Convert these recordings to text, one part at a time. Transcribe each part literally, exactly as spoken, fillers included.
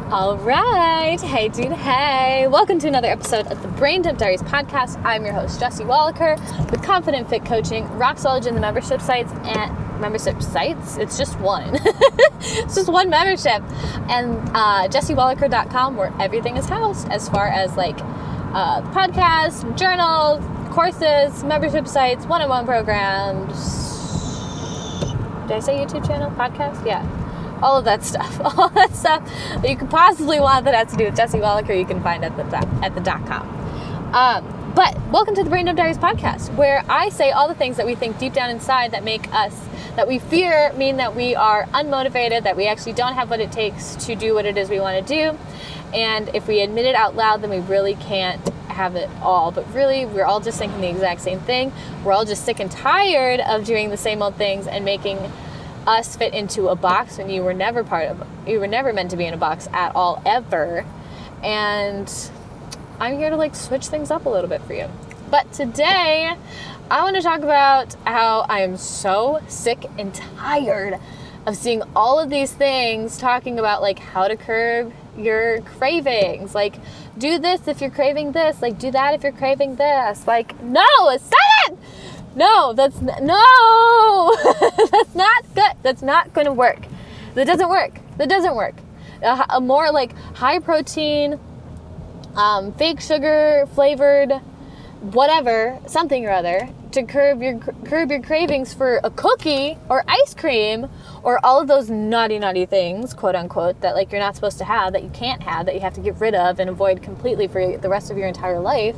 All right. Hey, dude. Hey. Welcome to another episode of the Brain Dump Diaries podcast. I'm your host, Jessie Wallaker, with Confident Fit Coaching, Roxology in the membership sites, and membership sites. It's just one. It's just one membership. And uh, jessie wallaker dot com, where everything is housed as far as like uh, podcasts, journals, courses, membership sites, one-on-one programs. Did I say YouTube channel? Podcast? Yeah. All of that stuff, all that stuff that you could possibly want that has to do with Jessie Wallaker, you can find at the dot, at the dot com. Um, but welcome to the Brain Dump Diaries podcast, where I say all the things that we think deep down inside that make us, that we fear, mean that we are unmotivated, that we actually don't have what it takes to do what it is we want to do. And if we admit it out loud, then we really can't have it all. But really, we're all just thinking the exact same thing. We're all just sick and tired of doing the same old things and making us fit into a box when you were never part of, you were never meant to be in a box at all, ever. And I'm here to like switch things up a little bit for you. But today, I want to talk about how I am so sick and tired of seeing all of these things talking about like how to curb your cravings. Like, do this if you're craving this. Like, do that if you're craving this. Like, no, stop it! No, that's, n- no, that's not good. That's not going to work. That doesn't work. That doesn't work. A, a more like high protein, um, fake sugar flavored, whatever, something or other to curb your, curb your cravings for a cookie or ice cream or all of those naughty, naughty things, quote unquote, that like you're not supposed to have, that you can't have, that you have to get rid of and avoid completely for the rest of your entire life.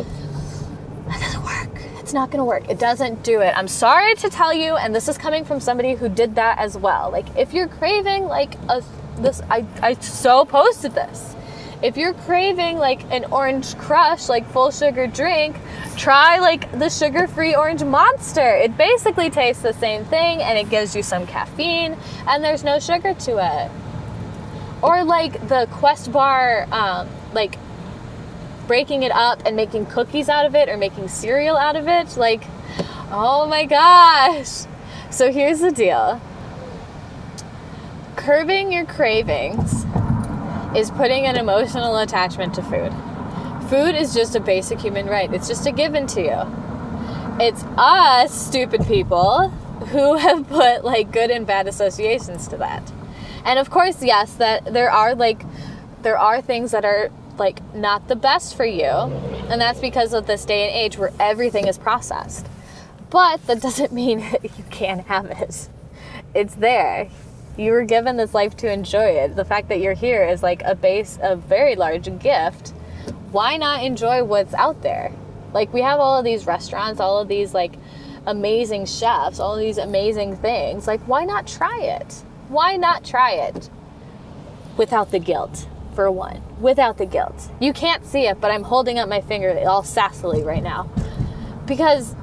That doesn't work. It's not going to work. It doesn't do it. I'm sorry to tell you, and this is coming from somebody who did that as well. Like, if you're craving, like, a, this, I, I so posted this. If you're craving, like, an Orange Crush, like, full sugar drink, try, like, the sugar-free Orange Monster. It basically tastes the same thing, and it gives you some caffeine, and there's no sugar to it. Or, like, the Quest Bar, um, like, breaking it up and making cookies out of it or making cereal out of it. Like, oh my gosh. So here's the deal. Curbing your cravings is putting an emotional attachment to food. Food is just a basic human right. It's just a given to you. It's us, stupid people, who have put like good and bad associations to that. And of course, yes, that there are like, there are things that are like not the best for you, and that's because of this day and age where everything is processed. But that doesn't mean that you can't have it. It's there. You were given this life to enjoy it. The fact that you're here is like a base, a very large gift. Why not enjoy what's out there? Like, we have all of these restaurants, all of these like amazing chefs, all of these amazing things. Like, why not try it? Why not try it without the guilt? For one, without the guilt. You can't see it, but I'm holding up my finger all sassily right now. Because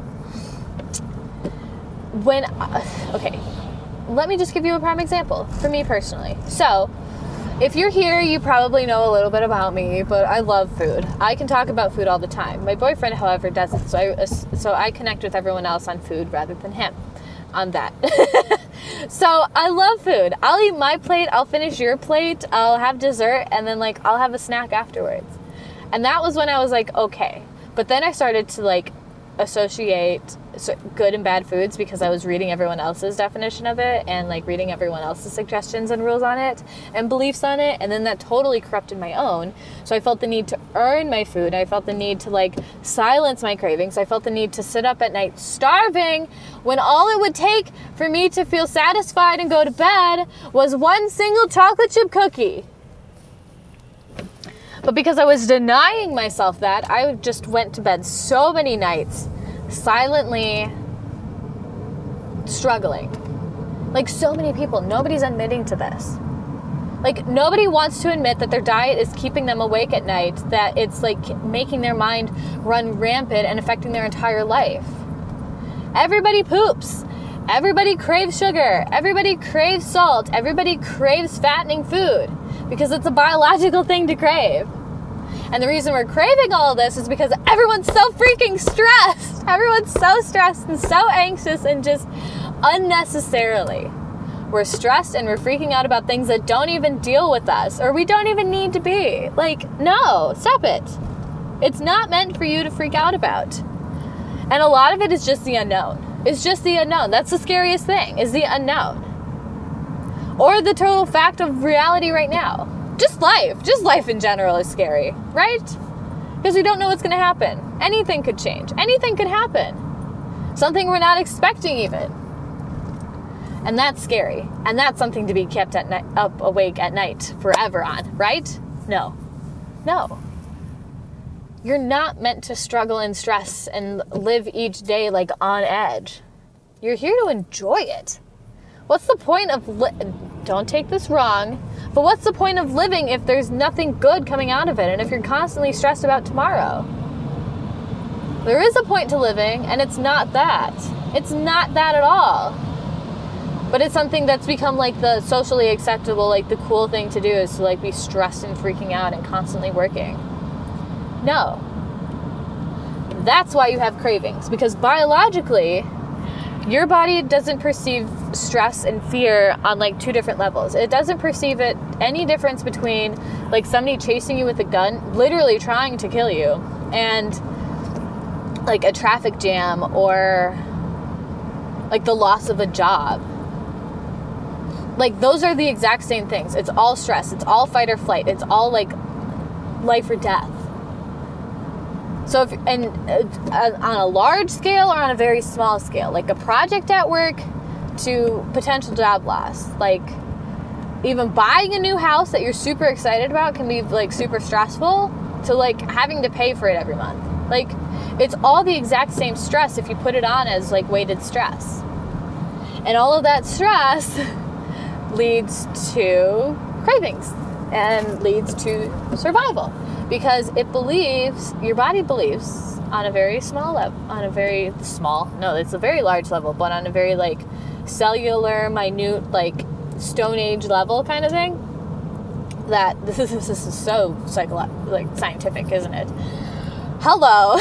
when, uh, okay, let me just give you a prime example for me personally. So, if you're here, you probably know a little bit about me, but I love food. I can talk about food all the time. My boyfriend, however, doesn't, so I, so I connect with everyone else on food rather than him on that. So I love food. I'll eat my plate, I'll finish your plate, I'll have dessert, and then like I'll have a snack afterwards. And that was when I was like, okay. But then I started to like associate good and bad foods because I was reading everyone else's definition of it and like reading everyone else's suggestions and rules on it and beliefs on it, and then that totally corrupted my own. So I felt the need to earn my food. I felt the need to like silence my cravings. I felt the need to sit up at night starving when all it would take for me to feel satisfied and go to bed was one single chocolate chip cookie. But because I was denying myself that, I just went to bed so many nights silently struggling. Like, so many people, nobody's admitting to this. Like, nobody wants to admit that their diet is keeping them awake at night, that it's like making their mind run rampant and affecting their entire life. Everybody poops. Everybody craves sugar. Everybody craves salt. Everybody craves fattening food because it's a biological thing to crave. And the reason we're craving all of this is because everyone's so freaking stressed. Everyone's so stressed and so anxious and just unnecessarily We're stressed and we're freaking out about things that don't even deal with us, or we don't even need to be. Like, no, stop it. It's not meant for you to freak out about. And a lot of it is just the unknown. It's just the unknown. That's the scariest thing, is the unknown. Or the total fact of reality right now. Just life. Just life in general is scary, right? Because we don't know what's going to happen. Anything could change. Anything could happen. Something we're not expecting even. And that's scary. And that's something to be kept at night, up awake at night forever on, right? No. No. You're not meant to struggle and stress and live each day like on edge. You're here to enjoy it. What's the point of li- don't take this wrong, but what's the point of living if there's nothing good coming out of it, and if you're constantly stressed about tomorrow? There is a point to living, and it's not that. It's not that at all. But it's something that's become like the socially acceptable, like the cool thing to do is to like be stressed and freaking out and constantly working. No. That's why you have cravings, because biologically, your body doesn't perceive stress and fear on like two different levels. It doesn't perceive it any difference between like somebody chasing you with a gun, literally trying to kill you, and like a traffic jam or like the loss of a job. Like those are the exact same things. It's all stress. It's all fight or flight. It's all like life or death. So if, and uh, on a large scale or on a very small scale, like a project at work to potential job loss, like even buying a new house that you're super excited about can be like super stressful, to like having to pay for it every month. Like it's all the exact same stress if you put it on as like weighted stress. And all of that stress leads to cravings and leads to survival. Because it believes, your body believes on a very small level, on a very small, no, it's a very large level, but on a very like cellular, minute, like Stone Age level kind of thing, that this is, this is so psycholo- like scientific, isn't it? Hello.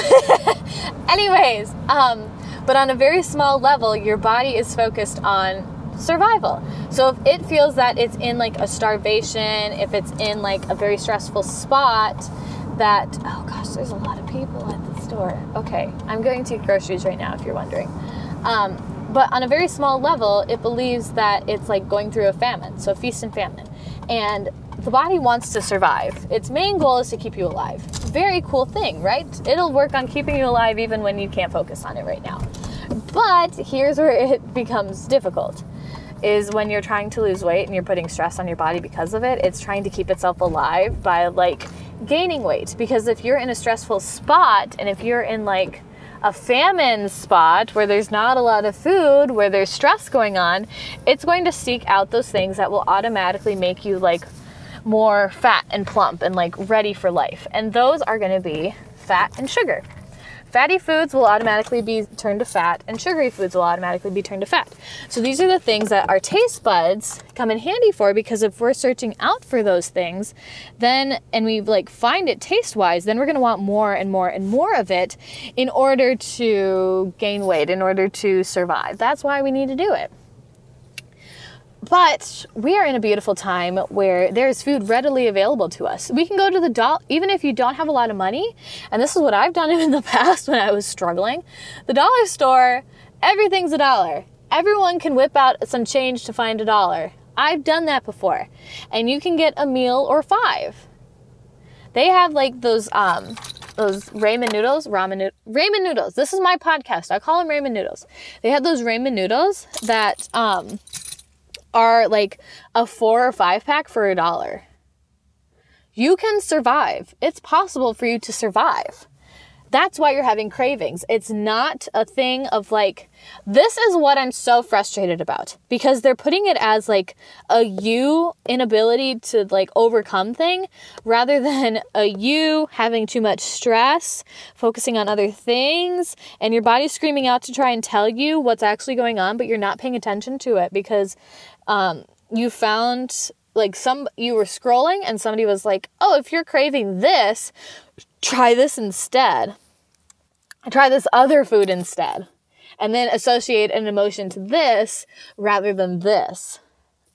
Anyways, um, but on a very small level, your body is focused on survival. So if it feels that it's in like a starvation, if it's in like a very stressful spot, that, oh gosh, there's a lot of people at the store. Okay, I'm going to get groceries right now if you're wondering. Um, but on a very small level, it believes that it's like going through a famine, so feast and famine. And the body wants to survive. Its main goal is to keep you alive. Very cool thing, right? It'll work on keeping you alive even when you can't focus on it right now. But here's where it becomes difficult. Is when you're trying to lose weight and you're putting stress on your body because of it, it's trying to keep itself alive by like gaining weight. Because if you're in a stressful spot and if you're in like a famine spot where there's not a lot of food, where there's stress going on, it's going to seek out those things that will automatically make you like more fat and plump and like ready for life. And those are going to be fat and sugar. Fatty foods will automatically be turned to fat, and sugary foods will automatically be turned to fat. So these are the things that our taste buds come in handy for, because if we're searching out for those things, then, and we like find it taste-wise, then we're going to want more and more and more of it in order to gain weight, in order to survive. That's why we need to do it. But we are in a beautiful time where there's food readily available to us. We can go to the dollar, even if you don't have a lot of money, and this is what I've done in the past when I was struggling. The dollar store, everything's a dollar. Everyone can whip out some change to find a dollar. I've done that before. And you can get a meal or five. They have like those um those ramen noodles, ramen noodles, ramen noodles. This is my podcast. I call them ramen noodles. They have those ramen noodles that um are like a four or five pack for a dollar. You can survive. It's possible for you to survive. That's why you're having cravings. It's not a thing of like, this is what I'm so frustrated about, because they're putting it as like a you inability to like overcome thing, rather than a you having too much stress, focusing on other things, and your body's screaming out to try and tell you what's actually going on, but you're not paying attention to it because um, you found like some, you were scrolling and somebody was like, oh, if you're craving this, try this instead. Try this other food instead. And then associate an emotion to this rather than this.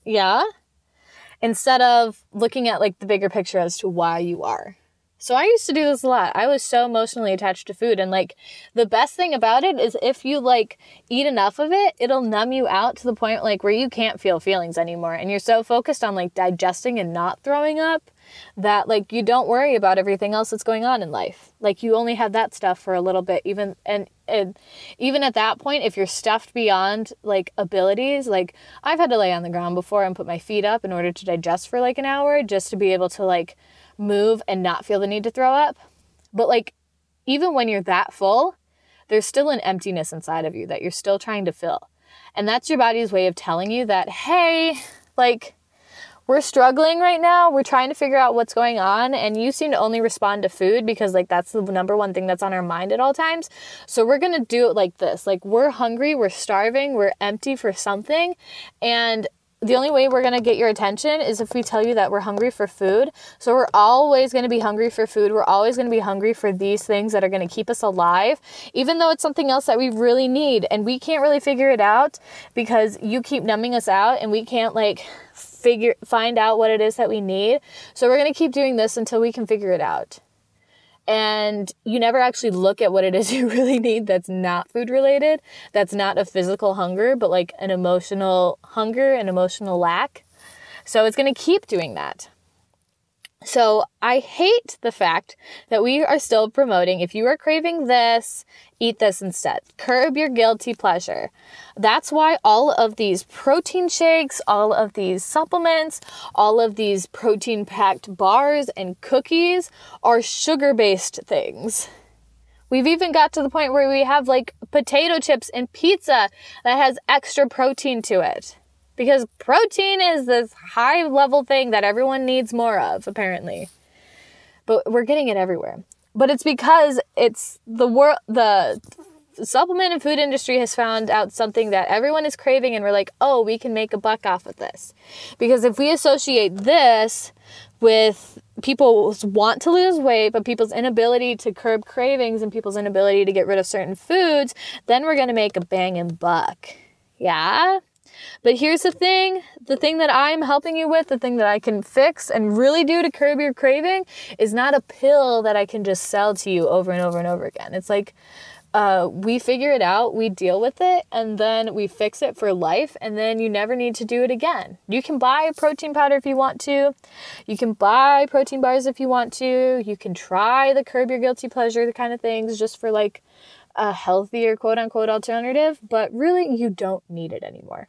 Yeah? Instead of looking at like the bigger picture as to why you are. So I used to do this a lot. I was so emotionally attached to food. And like the best thing about it is if you like eat enough of it, it'll numb you out to the point like where you can't feel feelings anymore. And you're so focused on like digesting and not throwing up that like you don't worry about everything else that's going on in life. Like you only have that stuff for a little bit. Even and, and even at that point, if you're stuffed beyond like abilities, like I've had to lay on the ground before and put my feet up in order to digest for like an hour just to be able to like move and not feel the need to throw up. But like, even when you're that full, there's still an emptiness inside of you that you're still trying to fill. And that's your body's way of telling you that, hey, like, we're struggling right now. We're trying to figure out what's going on. And you seem to only respond to food because like, that's the number one thing that's on our mind at all times. So we're going to do it like this. Like we're hungry, we're starving, we're empty for something. And the only way we're going to get your attention is if we tell you that we're hungry for food. So we're always going to be hungry for food. We're always going to be hungry for these things that are going to keep us alive, even though it's something else that we really need. And we can't really figure it out because you keep numbing us out and we can't like figure, find out what it is that we need. So we're going to keep doing this until we can figure it out. And you never actually look at what it is you really need that's not food related, that's not a physical hunger, but like an emotional hunger, an emotional lack. So it's going to keep doing that. So I hate the fact that we are still promoting, if you are craving this, eat this instead. Curb your guilty pleasure. That's why all of these protein shakes, all of these supplements, all of these protein-packed bars and cookies are sugar-based things. We've even got to the point where we have like potato chips and pizza that has extra protein to it. Because protein is this high level thing that everyone needs more of, apparently. But we're getting it everywhere. But it's because it's the world, the supplement and food industry has found out something that everyone is craving and we're like, oh, we can make a buck off of this. Because if we associate this with people's want to lose weight, but people's inability to curb cravings and people's inability to get rid of certain foods, then we're going to make a banging buck. Yeah? But here's the thing, the thing that I'm helping you with, the thing that I can fix and really do to curb your craving is not a pill that I can just sell to you over and over and over again. It's like uh, we figure it out, we deal with it, and then we fix it for life, and then you never need to do it again. You can buy protein powder if you want to. You can buy protein bars if you want to. You can try the curb your guilty pleasure, the kind of things just for like a healthier quote-unquote alternative, but really you don't need it anymore.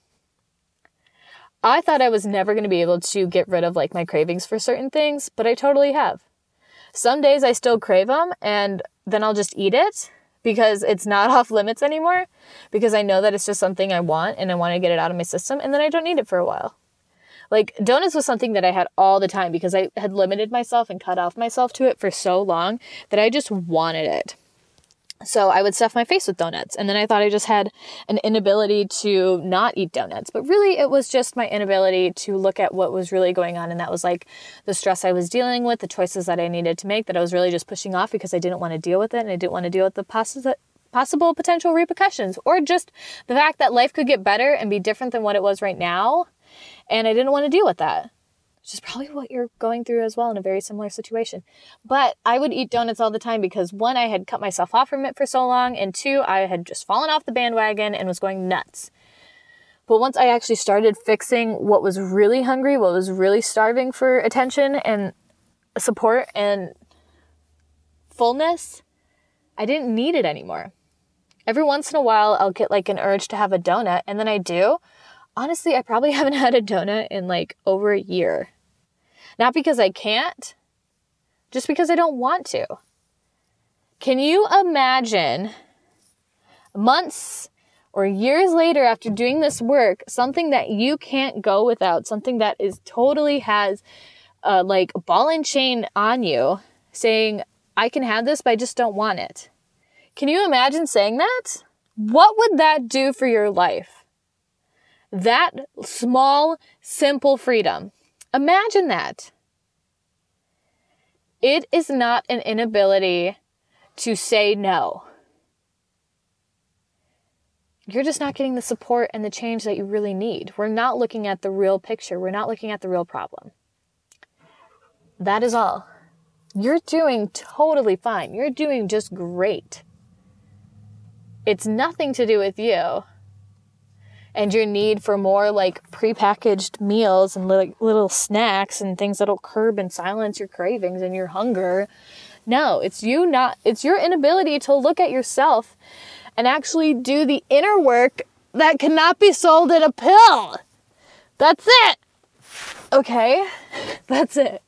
I thought I was never going to be able to get rid of like my cravings for certain things, but I totally have. Some days I still crave them and then I'll just eat it because it's not off limits anymore because I know that it's just something I want and I want to get it out of my system and then I don't need it for a while. Like donuts was something that I had all the time because I had limited myself and cut off myself to it for so long that I just wanted it. So I would stuff my face with donuts. And then I thought I just had an inability to not eat donuts. But really, it was just my inability to look at what was really going on. And that was like the stress I was dealing with, the choices that I needed to make that I was really just pushing off because I didn't want to deal with it. And I didn't want to deal with the possi- possible potential repercussions or just the fact that life could get better and be different than what it was right now. And I didn't want to deal with that. Which is probably what you're going through as well in a very similar situation. But I would eat donuts all the time because one, I had cut myself off from it for so long, and two, I had just fallen off the bandwagon and was going nuts. But once I actually started fixing what was really hungry, what was really starving for attention and support and fullness, I didn't need it anymore. Every once in a while, I'll get like an urge to have a donut, and then I do. Honestly, I probably haven't had a donut in like over a year. Not because I can't, just because I don't want to. Can you imagine months or years later after doing this work, something that you can't go without, something that is totally has uh, like a ball and chain on you saying, I can have this, but I just don't want it. Can you imagine saying that? What would that do for your life? That small, simple freedom. Imagine that. It is not an inability to say no. you're just not getting the support and the change that you really need. We're not looking at the real picture. We're not looking at the real problem. That is all. You're doing totally fine. You're doing just great. It's nothing to do with you and your need for more like prepackaged meals and little, little snacks and things that'll curb and silence your cravings and your hunger. No, it's you not, it's your inability to look at yourself and actually do the inner work that cannot be sold in a pill. That's it. Okay? That's it.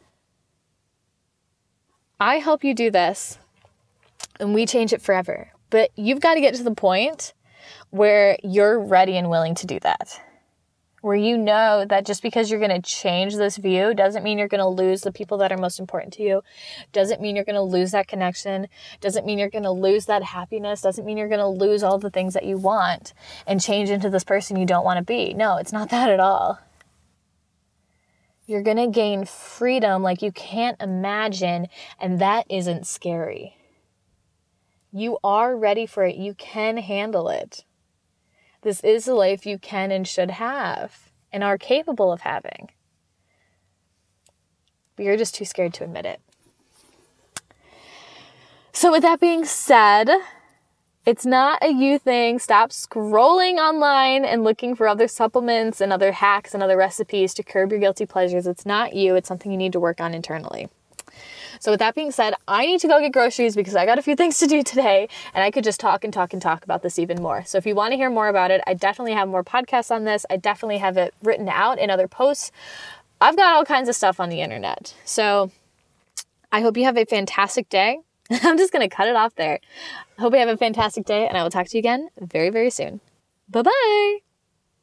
I help you do this and we change it forever. But you've got to get to the point where you're ready and willing to do that. Where you know that just because you're going to change this view doesn't mean you're going to lose the people that are most important to you. Doesn't mean you're going to lose that connection. Doesn't mean you're going to lose that happiness. Doesn't mean you're going to lose all the things that you want and change into this person you don't want to be. No, it's not that at all. You're going to gain freedom like you can't imagine, and that isn't scary. You are ready for it. You can handle it. This is a life you can and should have and are capable of having. But you're just too scared to admit it. So with that being said, it's not a you thing. Stop scrolling online and looking for other supplements and other hacks and other recipes to curb your guilty pleasures. It's not you. It's something you need to work on internally. So with that being said, I need to go get groceries because I got a few things to do today and I could just talk and talk and talk about this even more. So if you want to hear more about it, I definitely have more podcasts on this. I definitely have it written out in other posts. I've got all kinds of stuff on the internet. So I hope you have a fantastic day. I'm just going to cut it off there. I hope you have a fantastic day and I will talk to you again very, very soon. Bye-bye.